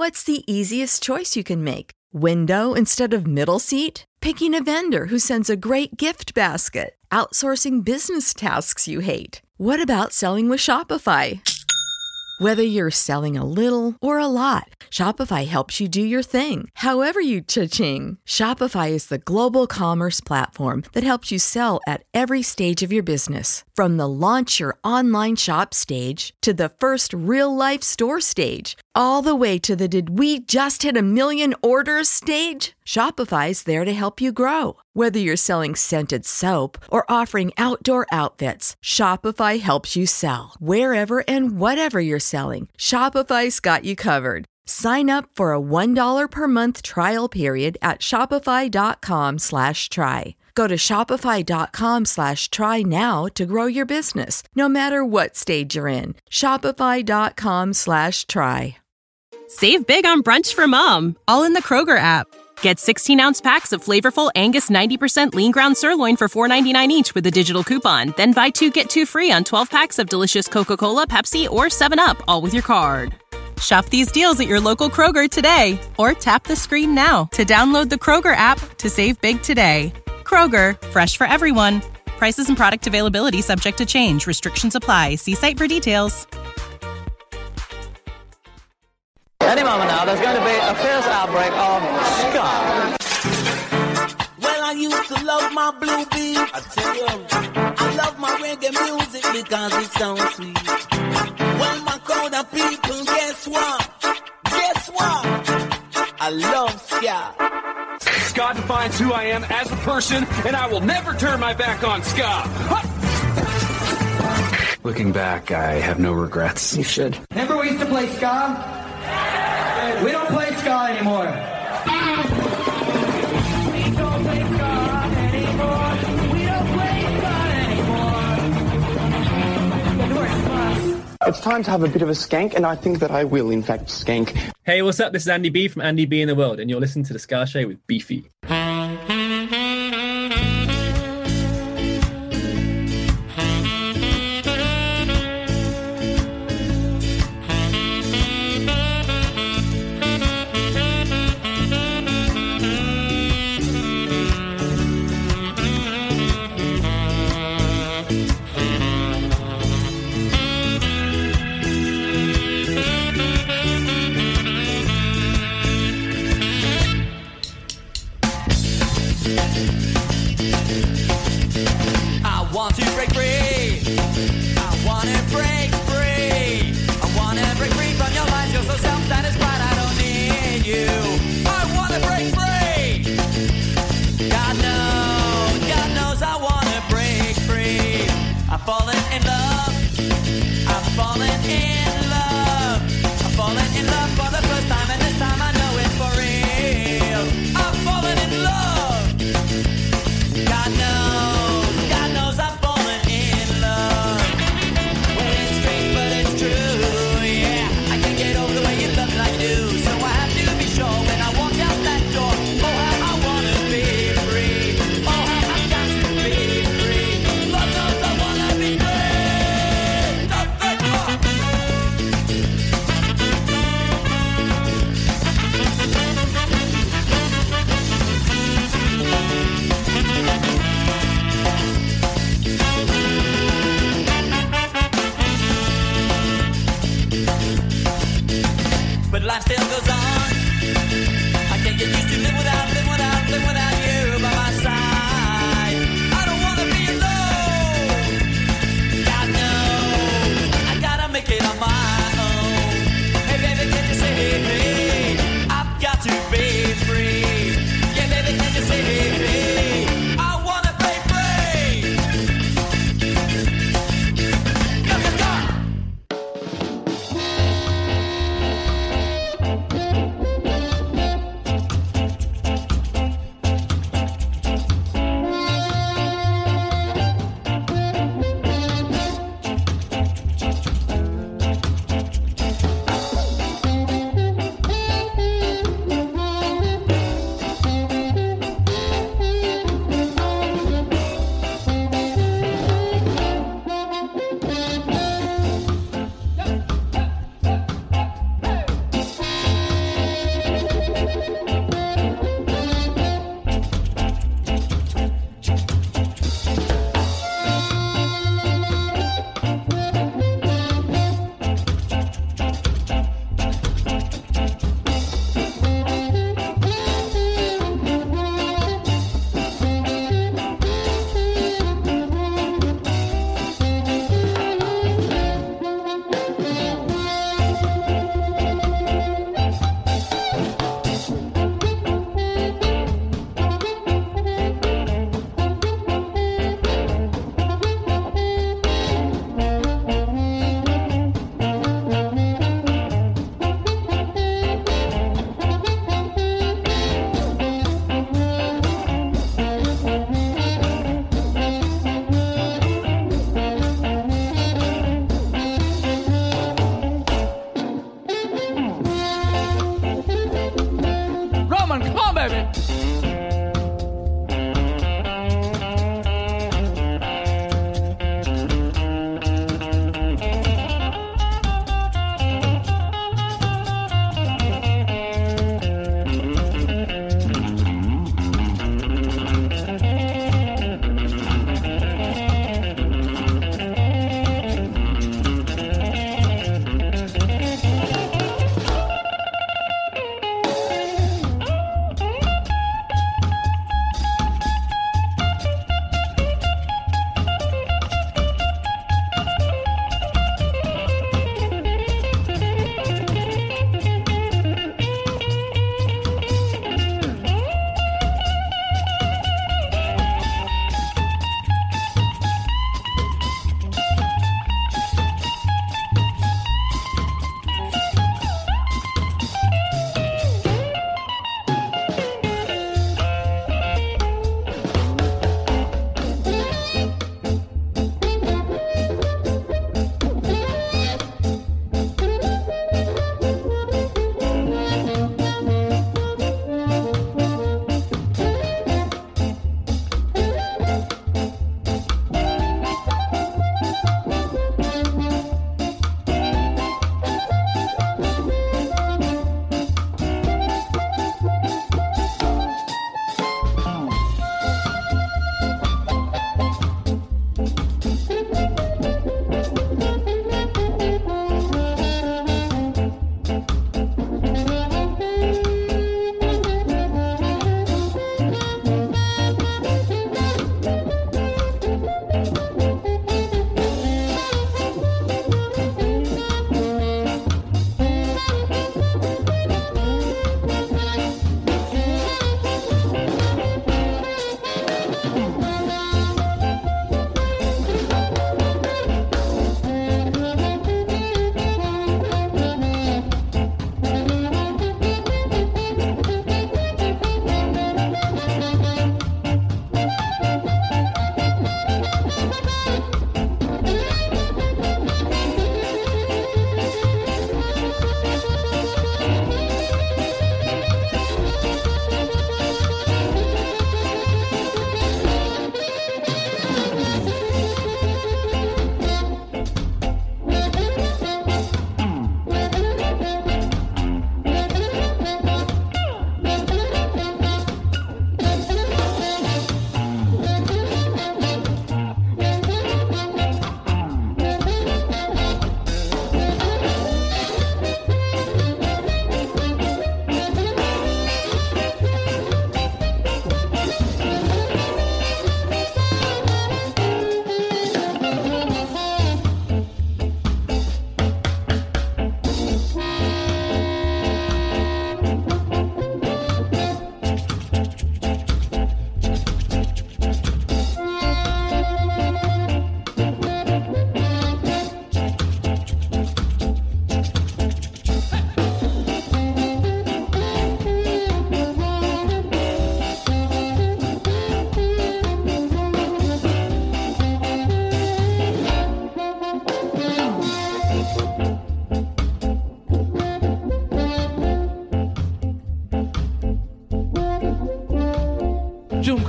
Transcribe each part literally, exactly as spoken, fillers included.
What's the easiest choice you can make? Window instead of middle seat? Picking a vendor who sends a great gift basket? Outsourcing business tasks you hate? What about selling with Shopify? Whether you're selling a little or a lot, Shopify helps you do your thing, however you cha-ching. Shopify is the global commerce platform that helps you sell at every stage of your business. From the launch your online shop stage to the first real-life store stage, all the way to the did we just hit a million orders stage. Shopify's there to help you grow. Whether you're selling scented soap or offering outdoor outfits, Shopify helps you sell. Wherever and whatever you're selling, Shopify's got you covered. Sign up for a one dollar per month trial period at shopify.com slash try. Go to shopify.com slash try now to grow your business, no matter what stage you're in. Shopify.com slash try. Save big on brunch for mom, all in the Kroger app. Get sixteen-ounce packs of flavorful Angus ninety percent lean ground sirloin for four ninety-nine each with a digital coupon. Then buy two, get two free on twelve packs of delicious Coca-Cola, Pepsi, or seven up, all with your card. Shop these deals at your local Kroger today, or tap the screen now to download the Kroger app to save big today. Kroger, fresh for everyone. Prices and product availability subject to change. Restrictions apply. See site for details. Any moment now, there's going to be a fierce outbreak of ska. Well, I used to love my blue beat. I tell you, I love my reggae music because it sounds sweet. Well, my crowd of people, guess what? Guess what? I love ska. Ska defines who I am as a person, and I will never turn my back on ska. Ha! Looking back, I have no regrets. You should. Remember we used to play ska? We don't play ska anymore. We don't play ska anymore. We don't play ska anymore. It's time to have a bit of a skank, and I think that I will, in fact, skank. Hey, what's up? This is Andy B from Andy B in the World, and you're listening to The Ska Show with Beefy.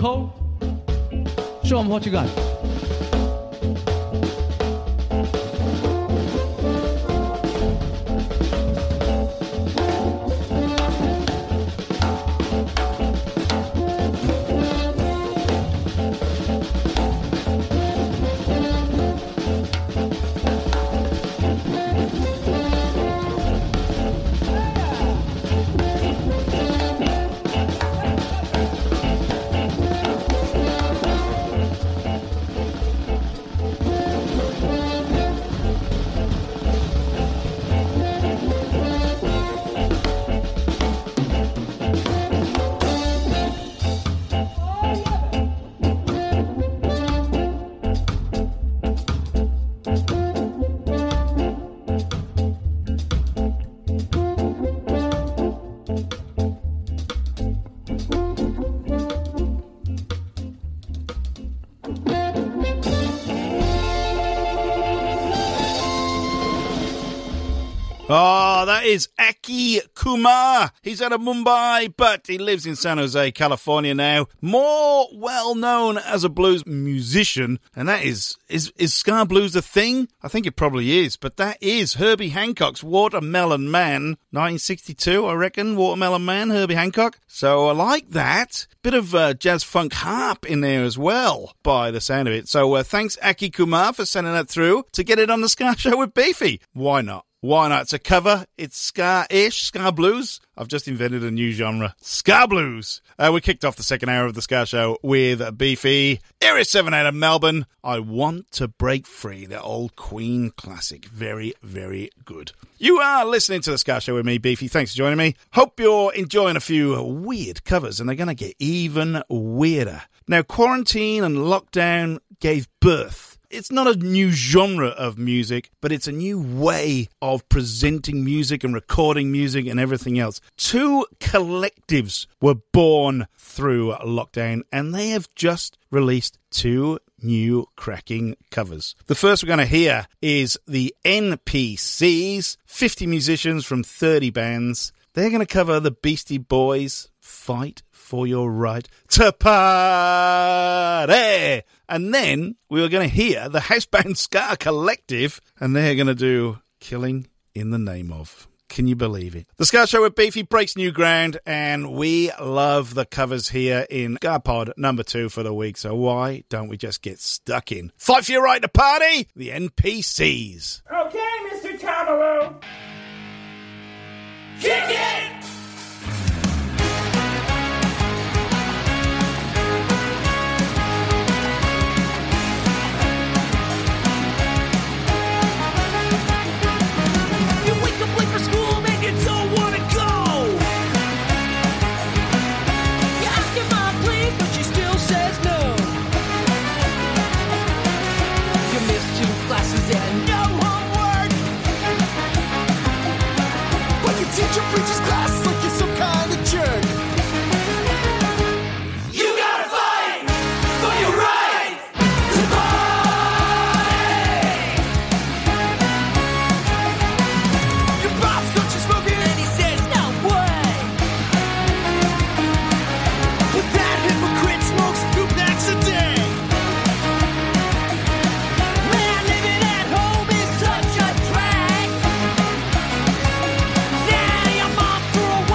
cold? Show them what you got. Oh, that is Aki Kumar. He's out of Mumbai, but he lives in San Jose, California now. More well known as a blues musician, and that is, is, is ska blues a thing? I think it probably is, but that is Herbie Hancock's Watermelon Man, nineteen sixty-two, I reckon, Watermelon Man, Herbie Hancock. So I like that. Bit of uh, jazz funk harp in there as well, by the sound of it. So uh, thanks, Aki Kumar, for sending that through to get it on the Ska Show with Beefy. Why not? Why not? It's a cover. It's ska-ish, ska blues. I've just invented a new genre. Ska blues. Uh, we kicked off the second hour of the Ska Show with Beefy. Area seven out of Melbourne. I Want to Break Free. The old Queen classic. Very, very good. You are listening to the Ska Show with me, Beefy. Thanks for joining me. Hope you're enjoying a few weird covers, and they're going to get even weirder. Now, quarantine and lockdown gave birth. It's not a new genre of music, but it's a new way of presenting music and recording music and everything else. Two collectives were born through lockdown, and they have just released two new cracking covers. The first we're going to hear is the N P Cs, fifty musicians from thirty bands. They're going to cover the Beastie Boys' Fight for Your Right to Party. And then we were going to hear the Housebound Ska Collective, and they're going to do Killing in the Name Of. Can you believe it? The Ska Show with Beefy breaks new ground, and we love the covers here in Ska Pod number two for the week. So why don't we just get stuck in? Fight for Your Right to Party, the N P Cs. Okay, Mister Tavalo. Kick it! Teacher preaches class like you're some kind of jerk. You gotta fight for your right to party. Your boss got you smoking and he says no way. But that hypocrite smokes two packs a day. Man, living at home is such a drag. Now your mom threw away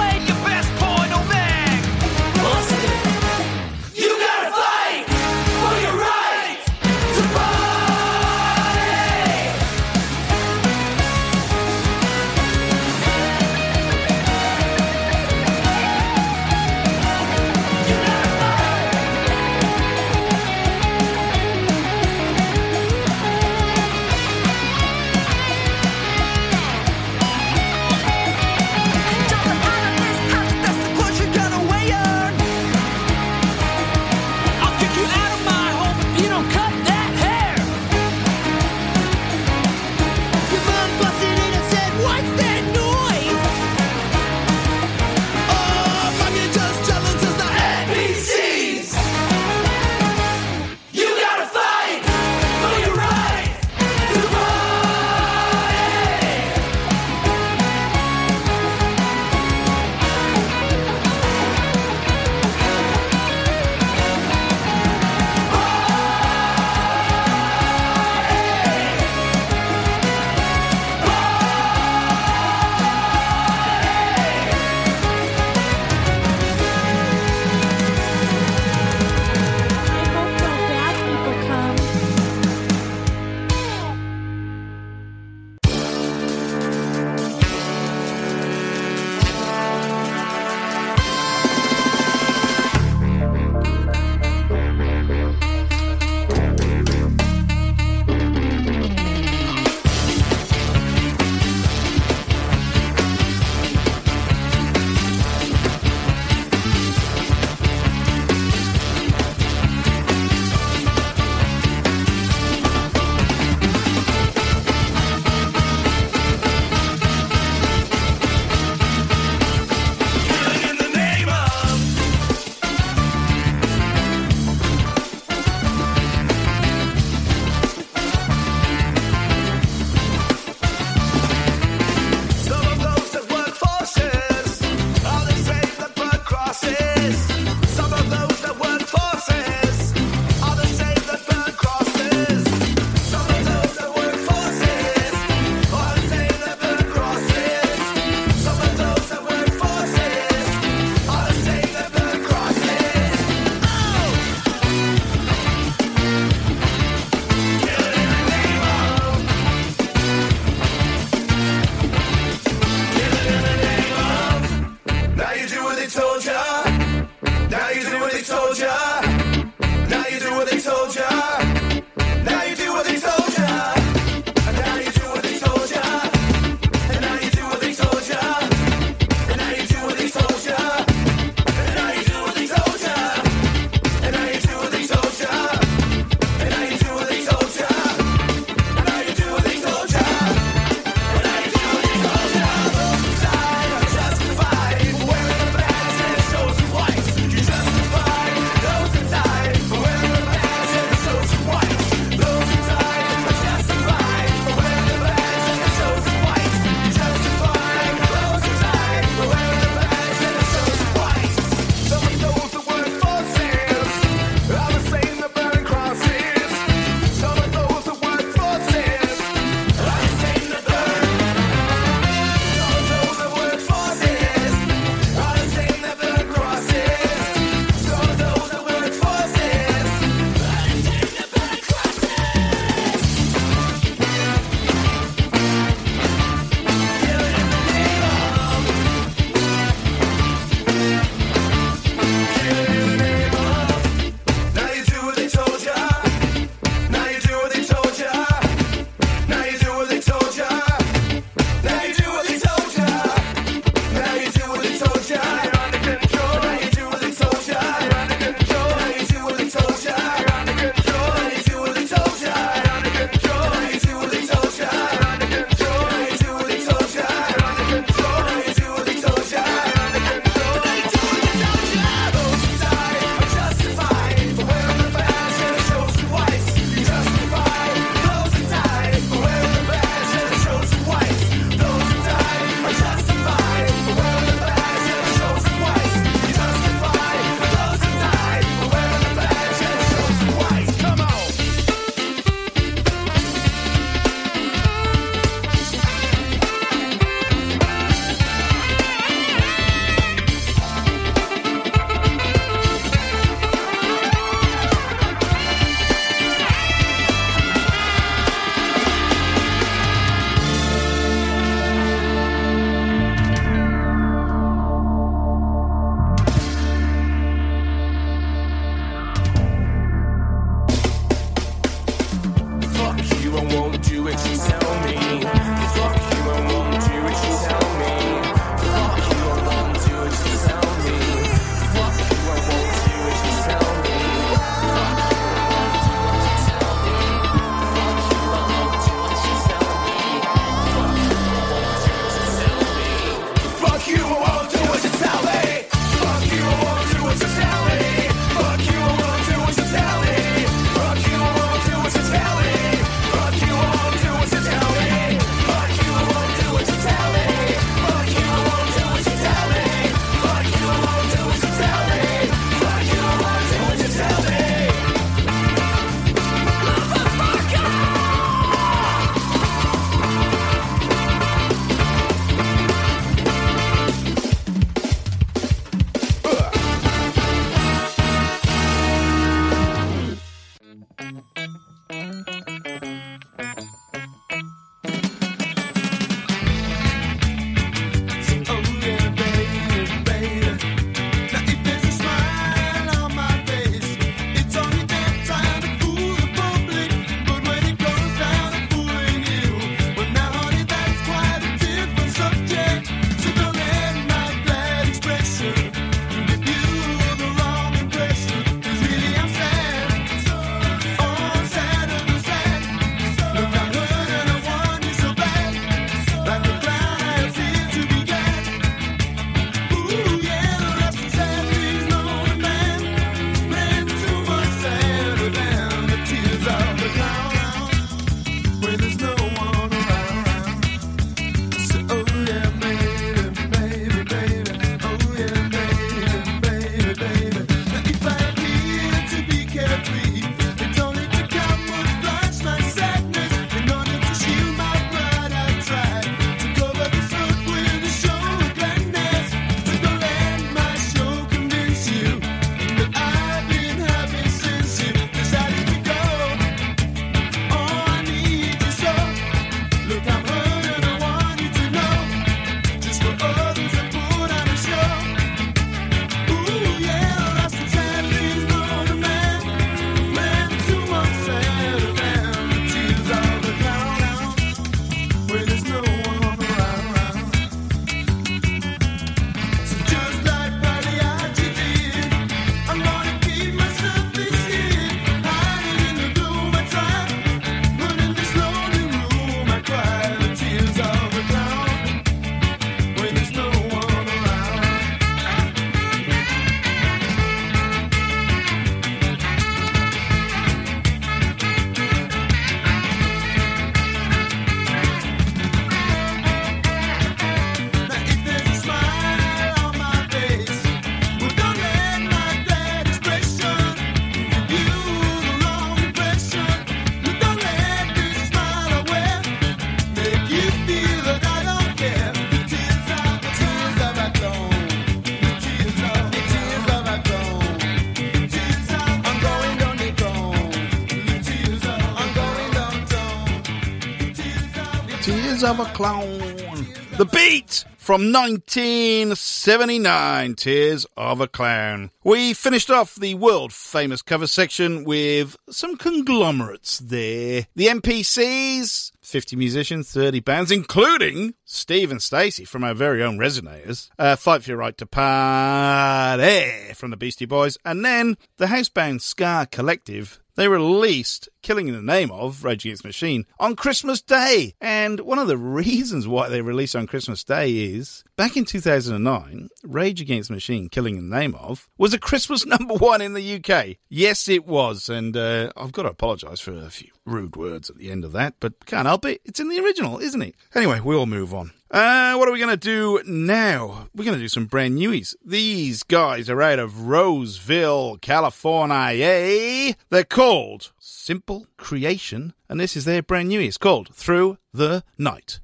Tears of a Clown. The Beat from nineteen seventy-nine, Tears of a Clown. We finished off the world-famous cover section with some conglomerates there. The M P Cs, fifty musicians, thirty bands, including Steve and Stacey from our very own Resonators, uh, Fight for Your Right to Party from the Beastie Boys, and then the housebound Ska Collective. They released Killing in the Name of Rage Against the Machine on Christmas Day. And one of the reasons why they released on Christmas Day is, back in two thousand nine, Rage Against the Machine, Killing in the Name of, was a Christmas number one in the U K. Yes, it was. And uh, I've got to apologise for a few rude words at the end of that, but can't help it. It's in the original, isn't it? Anyway, we'll move on. Uh, what are we going to do now? We're going to do some brand newies. These guys are out of Roseville, California. They're called Simple Creation, and this is their brand newie. It's called Through the Night.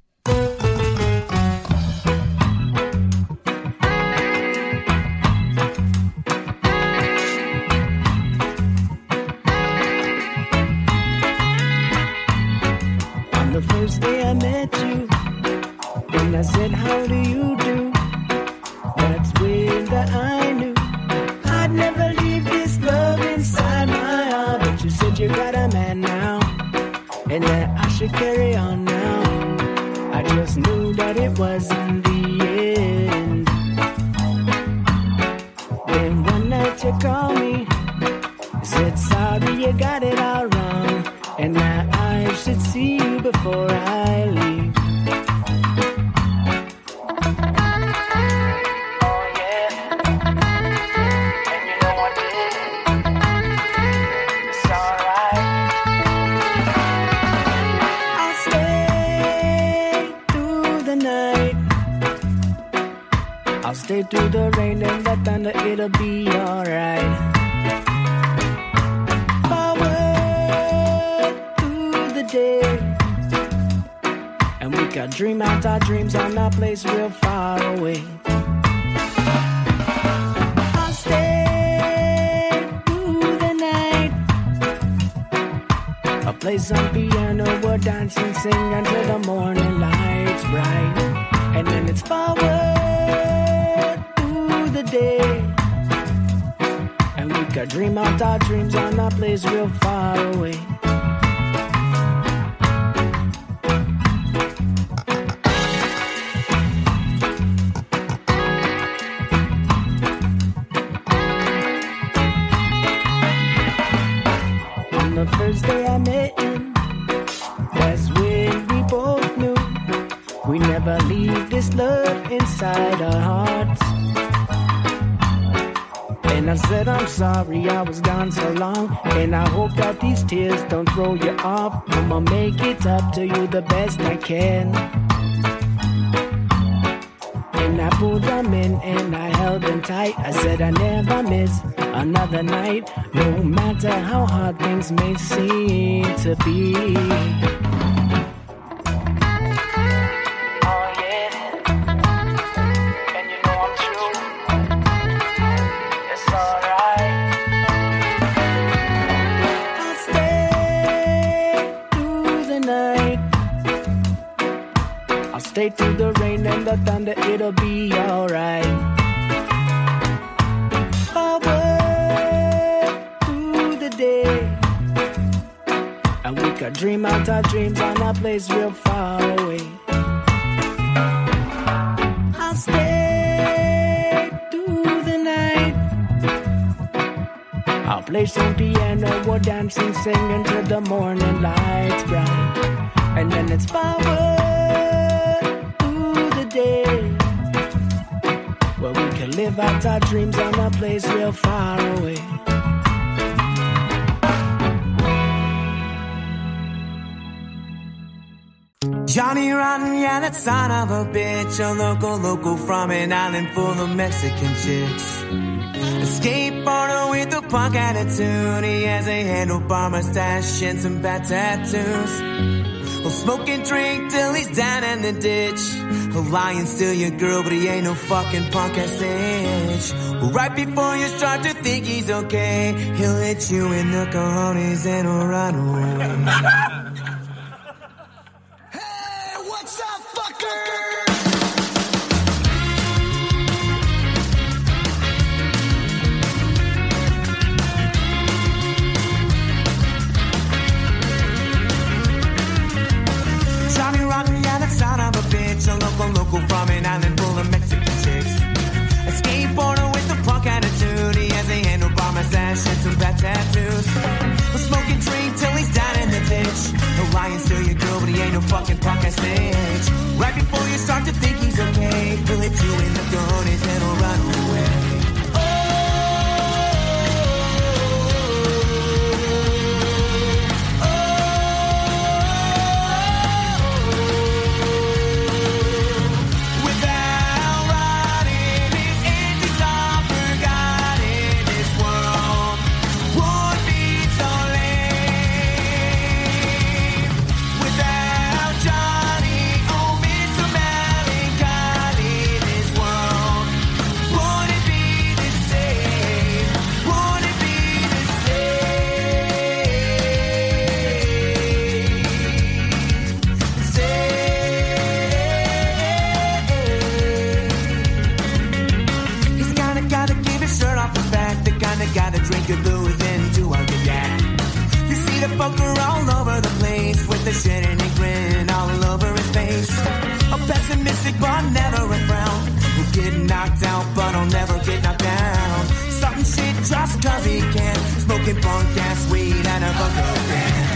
On the first day I met you, and I said, how do you do? That's when that I knew I'd never leave this love inside my heart. But you said you got a man now, and that I should carry on now. I just knew that it wasn't the end. Then one night you called me, said, sorry, you got it all wrong, and that I should see you before I leave. Stay through the rain and the thunder, it'll be alright. Forward through the day, and we can dream out our dreams on a place real far away. I'll stay through the night, a place on piano, we'll dance and sing until the morning light's bright. And then it's forward the day, and we could dream out our dreams on a place real far away. On the first day I met you, that's when we both knew we never leave this love inside our hearts. And I said, I'm sorry I was gone so long, and I hope that these tears don't throw you off. I'ma make it up to you the best I can. And I pulled them in and I held them tight. I said I never miss another night, no matter how hard things may seem to be. Stay through the rain and the thunder, it'll be alright. Forward through the day, and we could dream out our dreams on a place real far away. I'll stay through the night, I'll play some piano, we'll dance and sing until the morning light's bright. And then it's forward day, where we can live out our dreams on a place real far away. Johnny Rotten, yeah, that son of a bitch, a local, local from an island full of Mexican chicks. A skateboarder with a punk attitude, he has a handlebar mustache and some bad tattoos. He'll smoke and drink till he's down in the ditch. He'll lie and steal your girl, but he ain't no fucking punk ass bitch. Well, right before you start to think he's okay, he'll hit you in the cojones and he'll run away. Hey, what's up? fucking punk ass stage. Right before you start to think he's okay, he'll hit you in the cojones and he'll run away. Gotta drink your booze into a yak. You see the fucker all over the place with the shit and a grin all over his face. A pessimistic but never a frown. Who'll get knocked out but he'll never get knocked down. Something shit just cause he can. Smoking punk ass weed and a bucket can.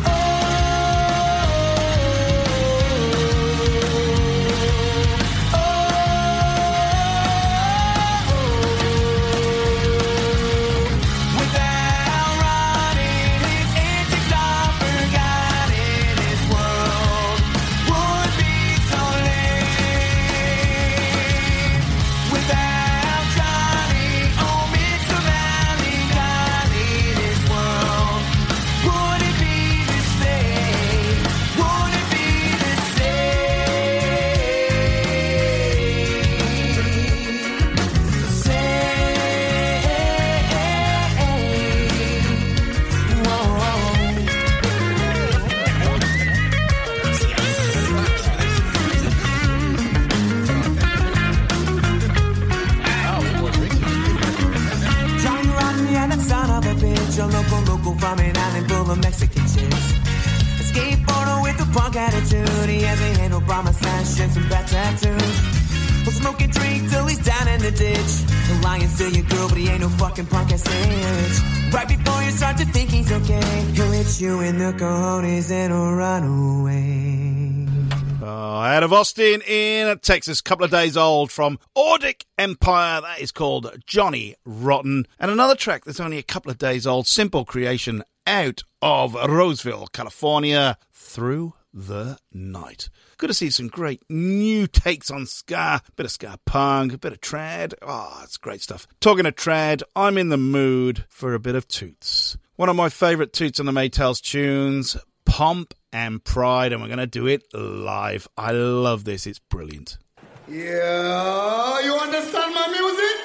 A local, local from an island full of Mexican chicks. A skateboarder with a punk attitude. He has a handle bomber slash and some bad tattoos. He'll smoke and drink till he's down in the ditch. The lion's still your girl, but he ain't no fucking punk ass bitch. Right before you start to think he's okay, he'll hit you in the cojones and he'll run away. Oh, out of Austin in Texas, couple of days old from Audic Empire. That is called Johnny Rotten. And another track that's only a couple of days old, simple creation out of Roseville, California, Through the Night. Good to see some great new takes on ska, bit of ska punk, a bit of trad. Oh, it's great stuff. Talking of trad, I'm in the mood for a bit of toots. One of my favourite Toots on the Maytals tunes, Pomp and Pride, and we're going to do it live. I love this. It's brilliant. Yeah, you understand my music?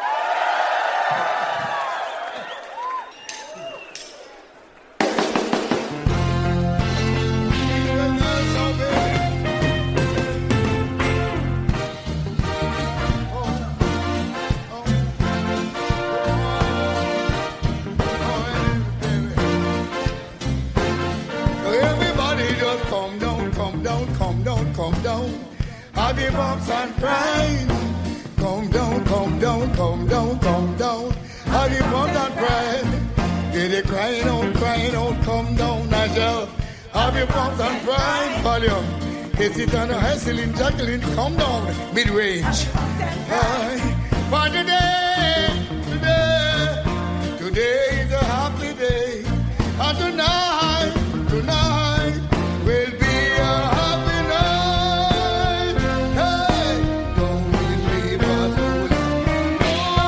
Come down, have the bumps and pride. Come down, come down, come down, come down, have the bumps and pride. Get it crying out, crying out, come down, Nigel. Have the bumps and pride, volume. Is it on a hustling, juggling, come down, mid-range. Aye. For today, today, today is a happy day. And tonight, tonight will be a happy night. Hey, don't leave us alone.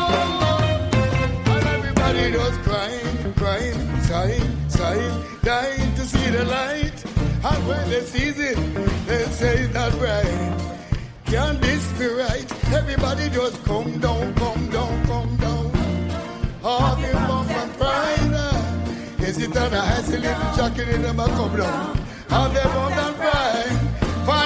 And everybody just crying, crying, sighing, sighing, dying to see the light. And when they see it, they say it's not right. Can this be right? Everybody just come down, come down, come down. All the bump and pride. Is it on a high little jacket in them come down? All the bump and pride. For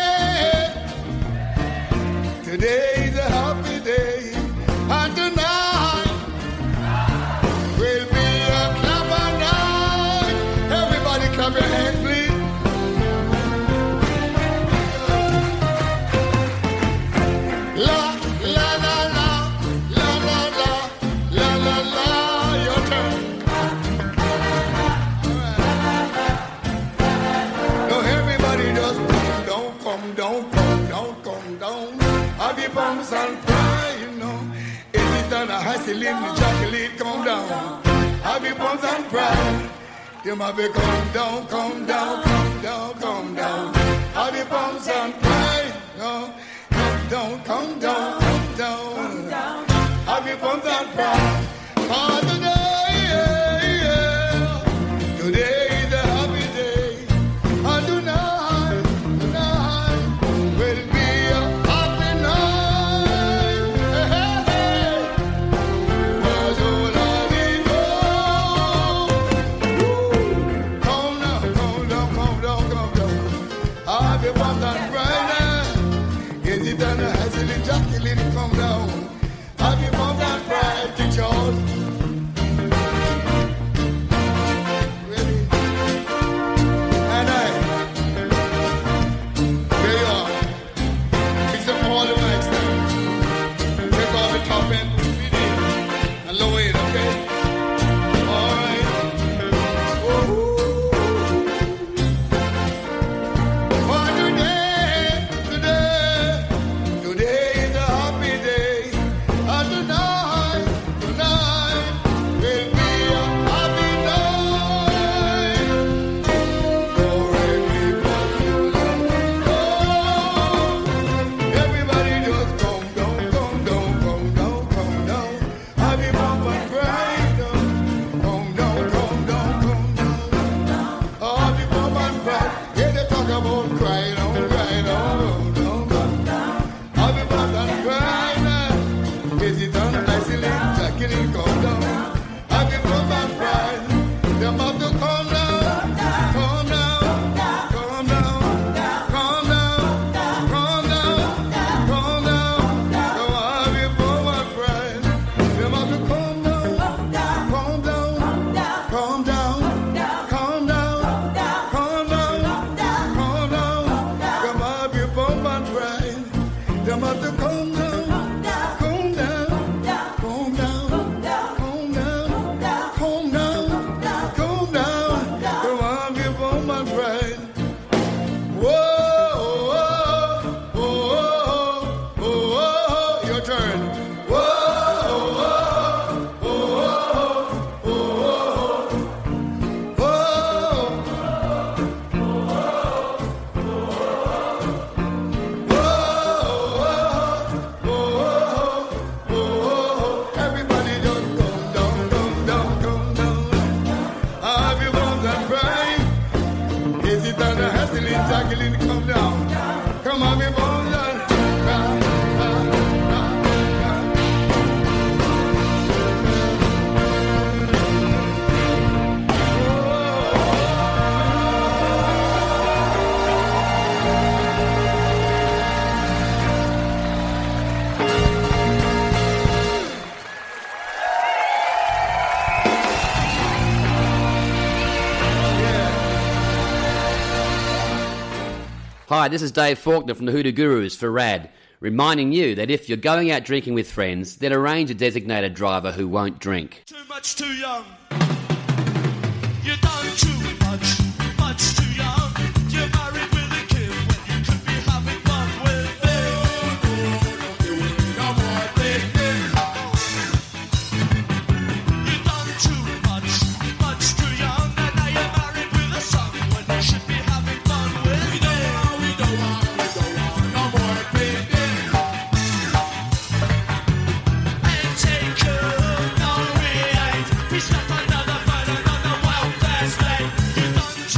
today, today is a happy day. And tonight will be a clapper night. Everybody clap your hands, please. Hear me done a hustling, the chocolate come down. Have you bumps and pride? You might be come down, come down, come down, come down. Have you bumps and pride? No, come down, come down, come down. Have you bumps and pride? For today, yeah, yeah. Today is a happy day. And tonight, tonight will be a happy night. Hey, hey, hey. Was all I need to come down, come down, come down, come down. Have you bumps and pride now? Is it done? Has it Jacqueline come down? Have you bumps and pride, teachers? Hi, this is Dave Faulkner from the Hoodoo Gurus for RAD, reminding you that if you're going out drinking with friends, then arrange a designated driver who won't drink. Too much too young. You done too much, much too young. You're married with a kid when you could be having fun with me. No more thinking. You done too much, much too young. And now you're married with a son when you should be having fun with me. He's got another man, another wild fast lane. You done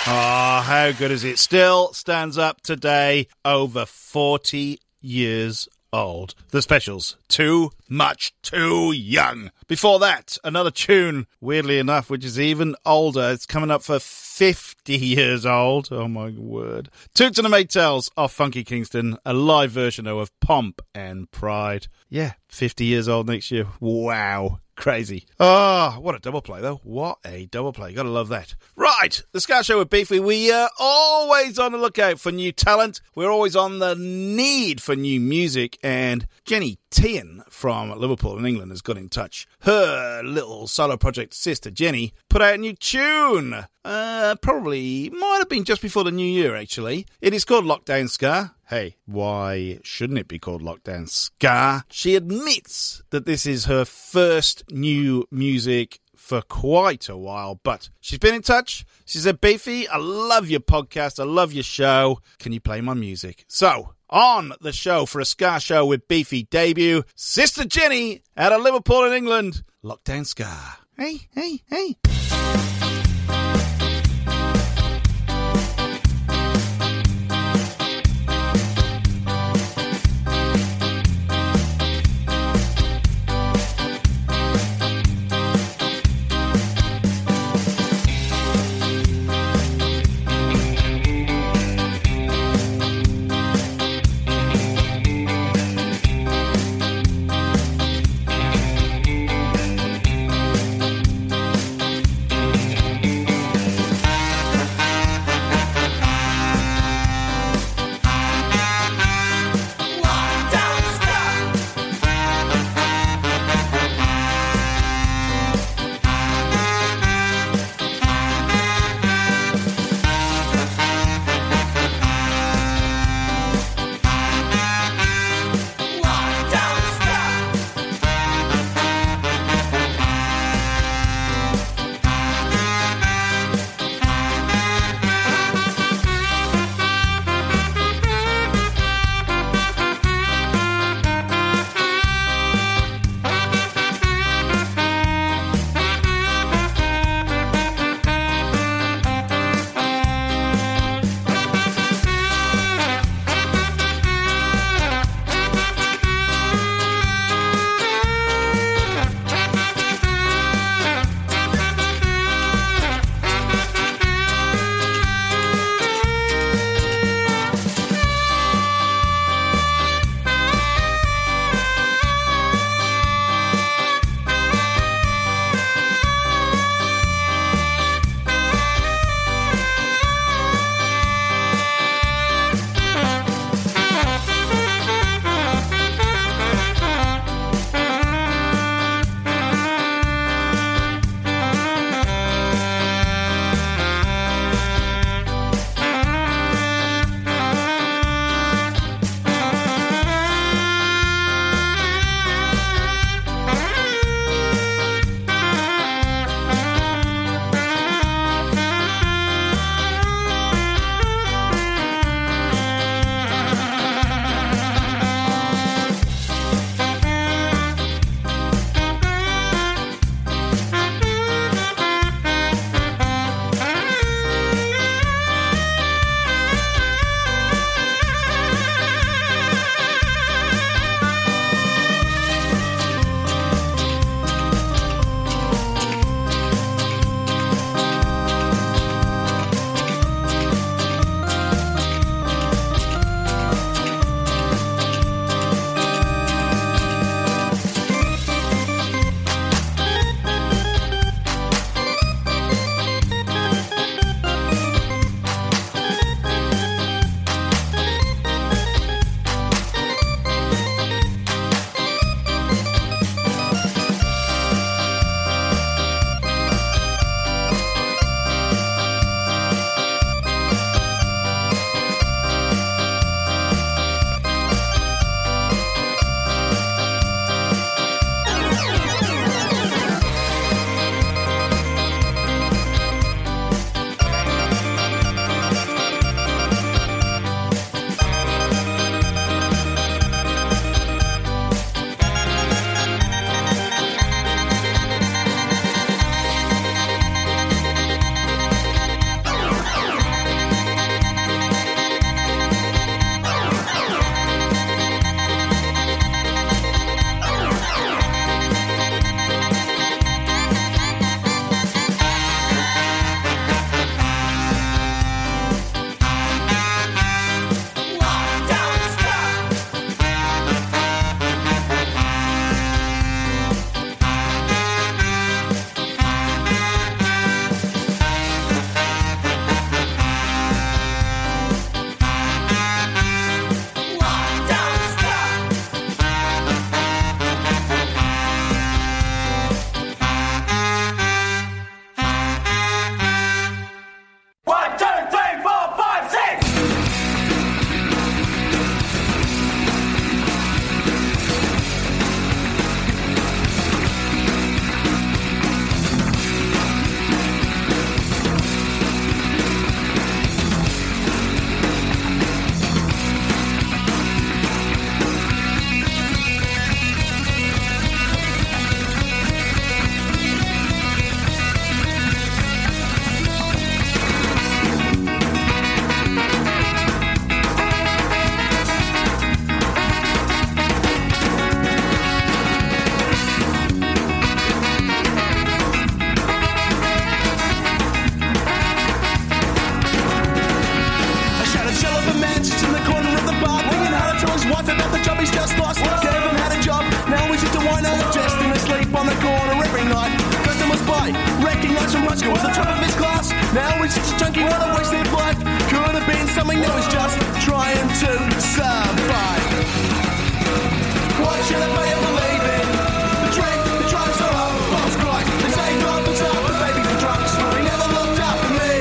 Oh, how good is it? Still stands up today, over forty years old. The Specials, Too Much Too Young. Before that, another tune, weirdly enough, which is even older. It's coming up for fifty years old. Oh my word. Toots and the Maytals off Funky Kingston, a live version of Pomp and Pride. Yeah, fifty years old next year. Wow. Crazy. Oh, what a double play, though. What a double play. Gotta love that. Right, the Ska Show with Beefy. We are always on the lookout for new talent. We're always on the need for new music. And Jenny Tian from Liverpool in England has got in touch. Her little solo project sister, Jenny, put out a new tune. Uh, probably might have been just before the new year, actually. It is called Lockdown Ska. Hey, why shouldn't it be called Lockdown Ska? She admits that this is her first new music for quite a while, but she's been in touch. She said, Beefy, I love your podcast. I love your show. Can you play my music? So, on the show for a Ska Show with Beefy debut, Sister Jenny out of Liverpool in England, Lockdown Ska. Hey, hey, hey. Now he's just a junkie on a wasted life. Could have been something that was just trying to survive. What should I be believe in? The drink, the drugs are all false Christ. They say God looks after babies and drunks. He never looked after me.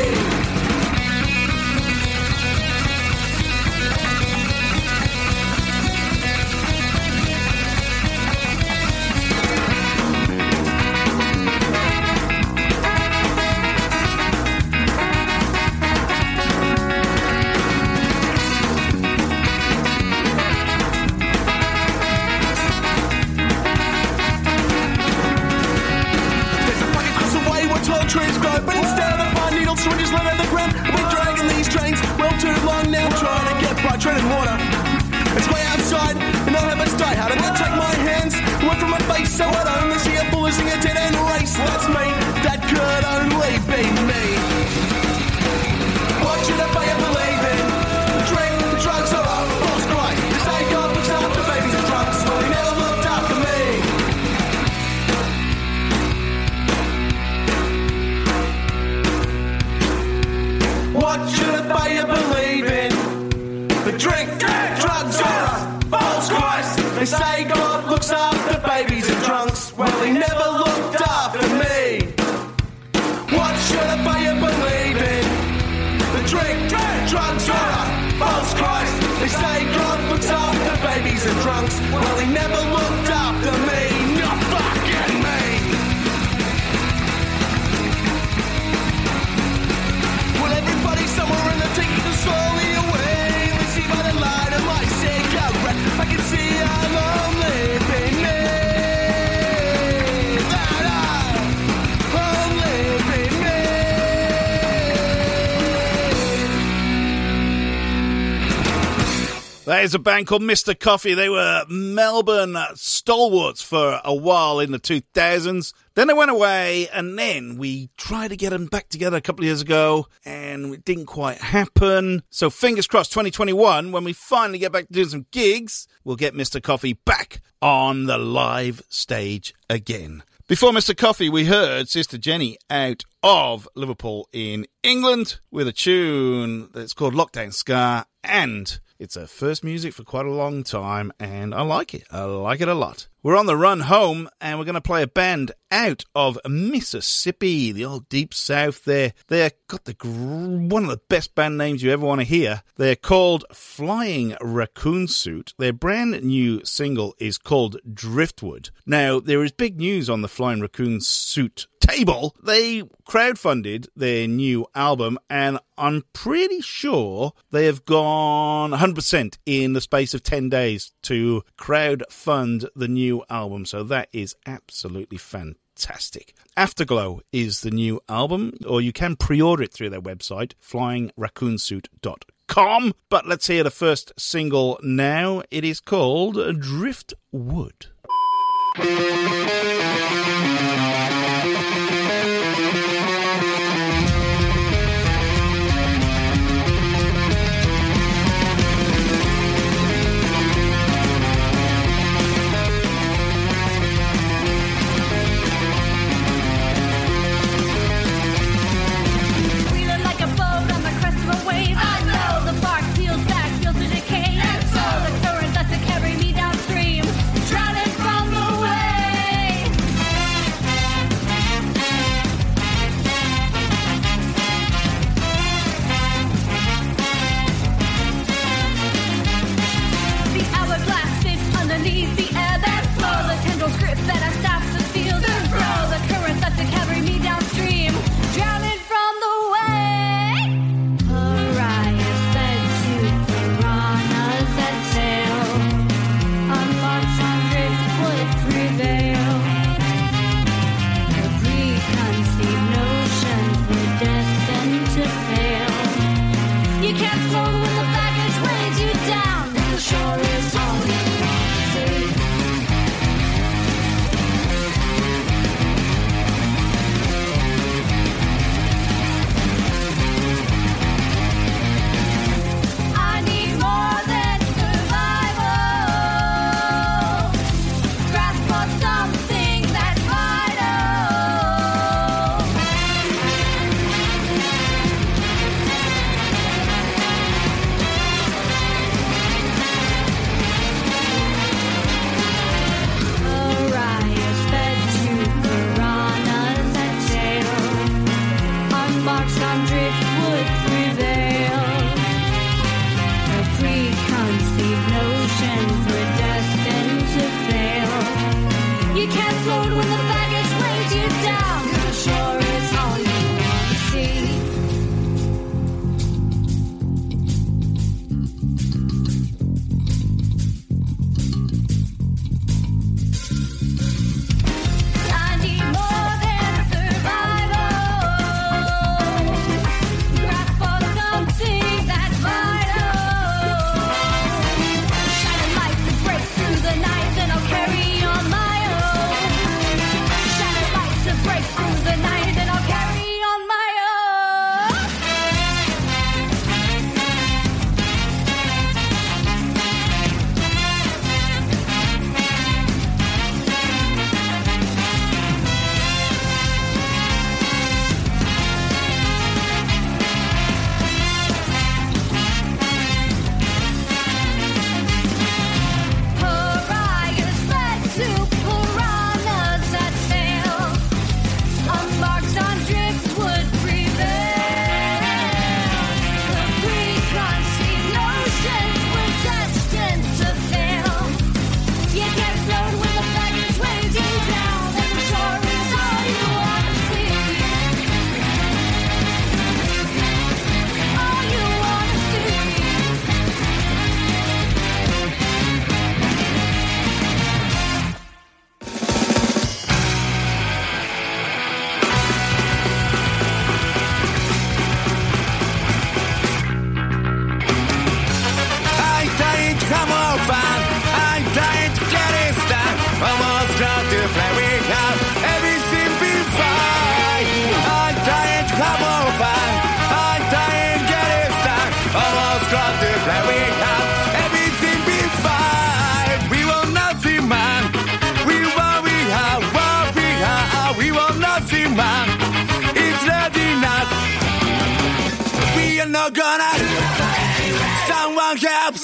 Trees grow, but instead of the fine needles, syringes live on the ground. I've been dragging these trains well too long now, trying to get by treading water. It's way outside, and I have a stay. How did I take my hands away from my face so I'd only see a bull losing a dead end race? That's me, that could only be me. What should I be a believe in? The drink, the drugs are all false Christ. They say God looks after babies and drunks, well he never looked after me. What should I be a believe in? The drink, drugs, or false Christ. They say God looks after babies and drunks. Well, he never looked after me. What should I be a believe in? The drink, drugs, or false Christ. They say God looks after babies and drunks. Well, he never looked after me. Not fucking me. Somewhere in the taking the slowly away. We see by the light of my cigarette, I can see how long living me. That I'm living me. There's a band called Mister Coffee. They were Melbourne stalwarts for a while in the two thousands. Then they went away, and then we tried to get them back together a couple of years ago, and it didn't quite happen. So fingers crossed, twenty twenty-one, when we finally get back to doing some gigs, we'll get Mister Coffee back on the live stage again. Before Mister Coffee, we heard Sister Jenny out of Liverpool in England with a tune that's called Lockdown Ska, and it's her first music for quite a long time, and I like it. I like it a lot. We're on the run home, and we're going to play a band out of Mississippi, the old deep south there. They've got the one of the best band names you ever want to hear. They're called Flying Raccoon Suit. Their brand new single is called Driftwood. Now, there is big news on the Flying Raccoon Suit table. They crowdfunded their new album, and I'm pretty sure they have gone one hundred percent in the space of ten days to crowdfund the new album. So that is absolutely fantastic. Afterglow is the new album, or you can pre-order it through their website, flying raccoon suit dot com. But let's hear the first single now. It is called Driftwood. Carry me downstream, drowning from the way. on driftwood prevail. The preconceived notions were destined to fail. You can't float when the baggage weighs you down. The shore is all you want to see. I need more than survival. Grasp for something that's vital. Shining light to break through the night, then I'll carry on my own. Shining light to break through the night, then I'll carry on my own. Pariahs led to piranhas that sail. Unmarked on driftwood prevail. The preconceived notions were destined to fail. You can't float when the baggage weighs you down, and the shore is all you want to see. All you want to see. I'm dying to come over. I'm dying to get it done. Almost got to play without everything be fine. I'm dying to come over. I'm dying to get it done. Almost got to play without everything be fine. We will nothing, man. We will we are what we are. We will nothing, man. It's not enough. We are not gonna. Someone helps.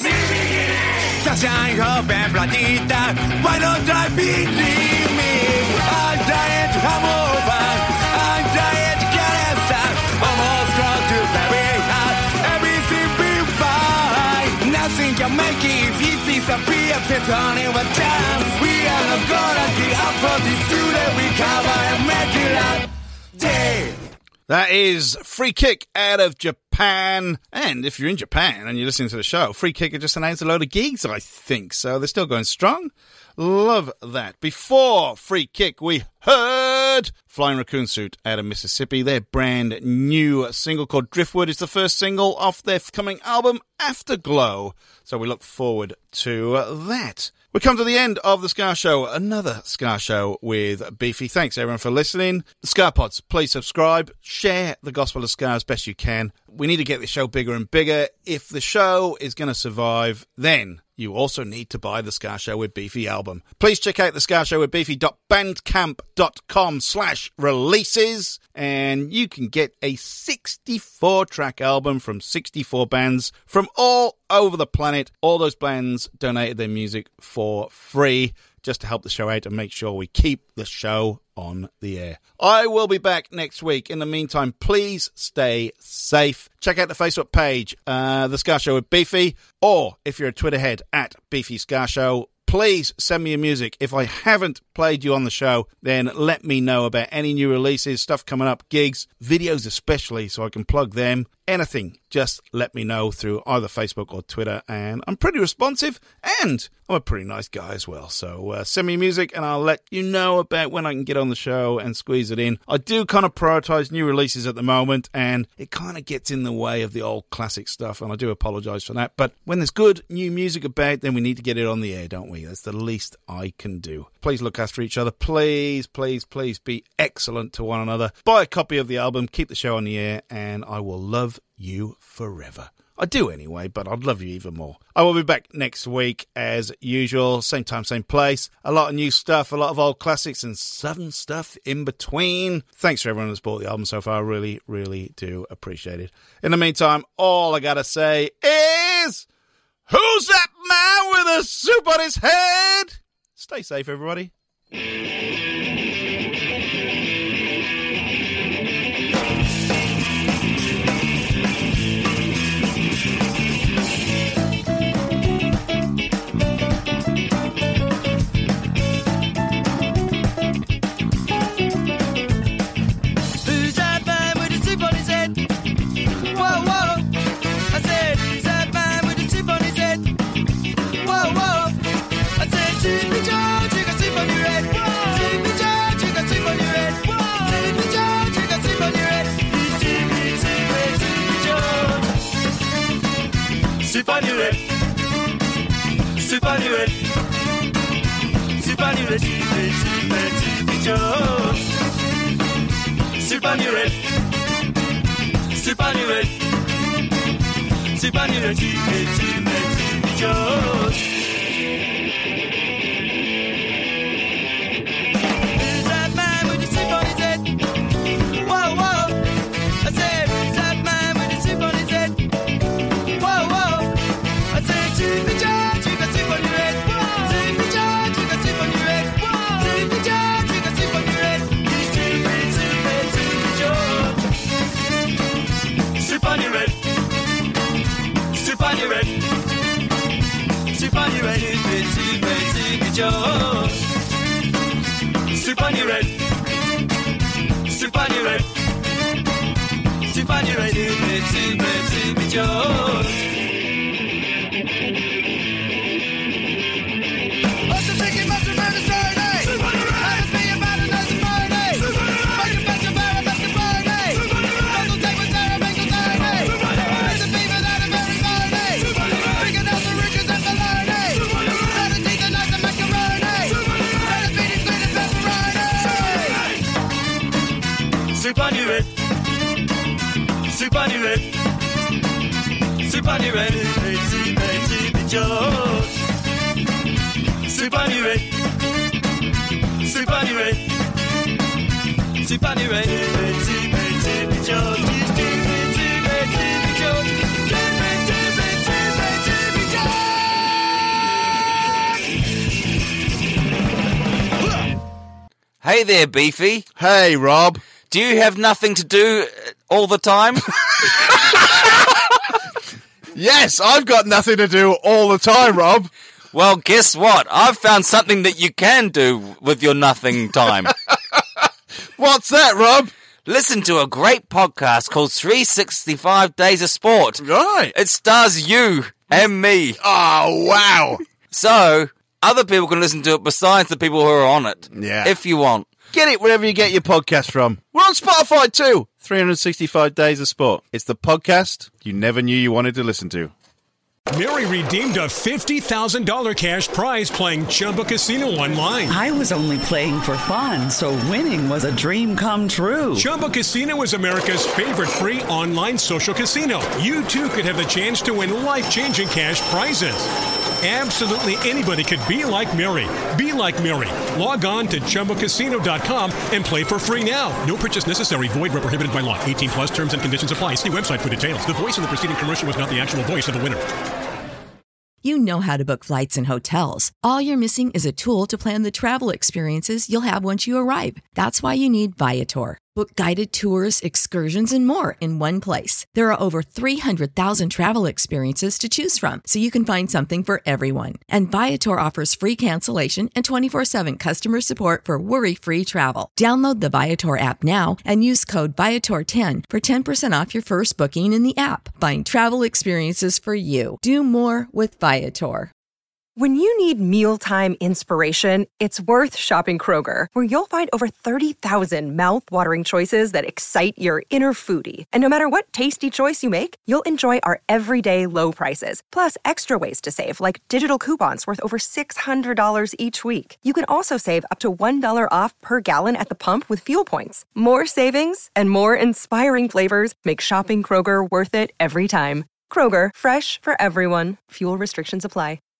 Such an open bloody dark. Why don't I believe me? I'm dying to come over. I'm dying to get it done. Almost got to bury out. Everything be fine. Nothing can make it if it disappears. It's only one chance. We are not gonna get up for this today. We cover and make it out. Day. That is Free Kick out of Japan. And if you're in Japan and you're listening to the show, Free Kick have just announced a load of gigs, I think. So they're still going strong. Love that. Before Free Kick, we heard Flying Raccoon Suit out of Mississippi. Their brand new single called Driftwood is the first single off their coming album, Afterglow. So we look forward to that. We come to the end of the Ska Show, another Ska Show with Beefy. Thanks everyone for listening. The Ska Pods, please subscribe, share the Gospel of Ska as best you can. We need to get this show bigger and bigger. If the show is going to survive, then you also need to buy the Ska Show with Beefy album. Please check out the Ska Show with Beefy.bandcamp.com slash releases, and you can get a sixty-four track album from sixty-four bands from all over the planet. All those bands donated their music for free just to help the show out and make sure we keep the show on the air. I will be back next week. In the meantime, please stay safe. Check out the Facebook page, uh, The Ska Show with Beefy, or if you're a Twitter head, at Beefy Ska Show. Please send me your music. If I haven't played you on the show, then let me know about any new releases, stuff coming up, gigs, videos especially, so I can plug them. Anything, just let me know through either Facebook or Twitter, and I'm pretty responsive, and I'm a pretty nice guy as well. So uh, send me music, and I'll let you know about when I can get on the show and squeeze it in. I do kind of prioritize new releases at the moment, and it kind of gets in the way of the old classic stuff, and I do apologize for that. But when there's good new music about, then we need to get it on the air, don't we? That's the least I can do. Please look after each other. Please, please, please be excellent to one another. Buy a copy of the album, keep the show on the air, and I will love you forever. I do anyway, but I'd love you even more. I will be back next week as usual, same time, same place. A lot of new stuff, a lot of old classics, and some stuff in between. Thanks for everyone who's bought the album so far. I really, really do appreciate it. In the meantime, all I gotta say is, who's that man with a soup on his head? Stay safe, everybody. Supernuel. Supernuel. Supernuel. Supernuel. Supernuel. Supernuel. Supernuel. Supernuel. Supernuel. Supernuel. Supernuel. Supernuel. Supernuel. Supernuel. Supernuel. Supernuel. Supernuel. Hey there, Beefy. Hey, Rob. Do you have nothing to do all the time? Yes, I've got nothing to do all the time, Rob. Well, guess what? I've found something that you can do with your nothing time. What's that, Rob? Listen to a great podcast called three sixty-five Days of Sport. Right. It stars you and me. Oh, wow. So, other people can listen to it besides the people who are on it. Yeah. If you want. Get it wherever you get your podcast from. We're on Spotify too. three sixty-five Days of Sport. It's the podcast you never knew you wanted to listen to. Mary redeemed a fifty thousand dollars cash prize playing Chumba Casino online. I was only playing for fun, so winning was a dream come true. Chumba Casino is America's favorite free online social casino. You, too, could have the chance to win life-changing cash prizes. Absolutely anybody could be like Mary. Be like Mary. Log on to Chumba Casino dot com and play for free now. No purchase necessary. Void where prohibited by law. eighteen plus terms and conditions apply. See website for details. The voice in the preceding commercial was not the actual voice of the winner. You know how to book flights and hotels. All you're missing is a tool to plan the travel experiences you'll have once you arrive. That's why you need Viator. Book guided tours, excursions, and more in one place. There are over three hundred thousand travel experiences to choose from, so you can find something for everyone. And Viator offers free cancellation and twenty-four seven customer support for worry-free travel. Download the Viator app now and use code Viator ten for ten percent off your first booking in the app. Find travel experiences for you. Do more with Viator. When you need mealtime inspiration, it's worth shopping Kroger, where you'll find over thirty thousand mouth-watering choices that excite your inner foodie. And no matter what tasty choice you make, you'll enjoy our everyday low prices, plus extra ways to save, like digital coupons worth over six hundred dollars each week. You can also save up to one dollar off per gallon at the pump with fuel points. More savings and more inspiring flavors make shopping Kroger worth it every time. Kroger, fresh for everyone. Fuel restrictions apply.